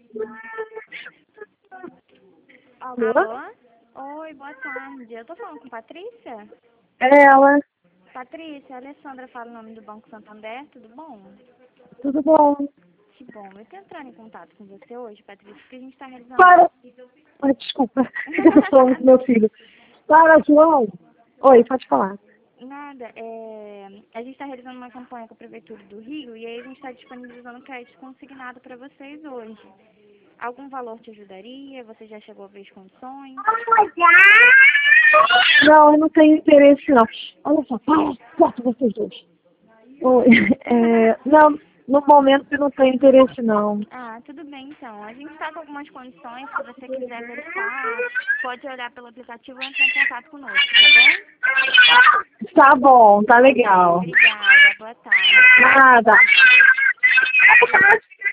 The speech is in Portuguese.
Alô? Alô? Oi, boa tarde. Eu tô falando com Patrícia? É ela. Patrícia, a Alessandra fala o nome do Banco Santander, tudo bom? Tudo bom? Que bom. Eu tô entrando em contato com você hoje, Patrícia, porque a gente tá realizando... Para! Ai, desculpa. Eu tô falando com meu filho. Para, João! Oi, pode falar. Nada, a gente está realizando uma campanha com a Prefeitura do Rio e aí a gente está disponibilizando crédito consignado para vocês hoje. Algum valor te ajudaria? Você já chegou a ver as condições? Não, eu não tenho interesse, não. Olha só, para! Corta vocês dois. Oi. Não, no momento eu não tenho interesse, não. Ah, tudo bem então. A gente está com algumas condições, se você quiser verificar, pode olhar pelo aplicativo ou entrar em contato conosco, tá bom? Tá bom, tá legal. Obrigada, boa tarde. Nada.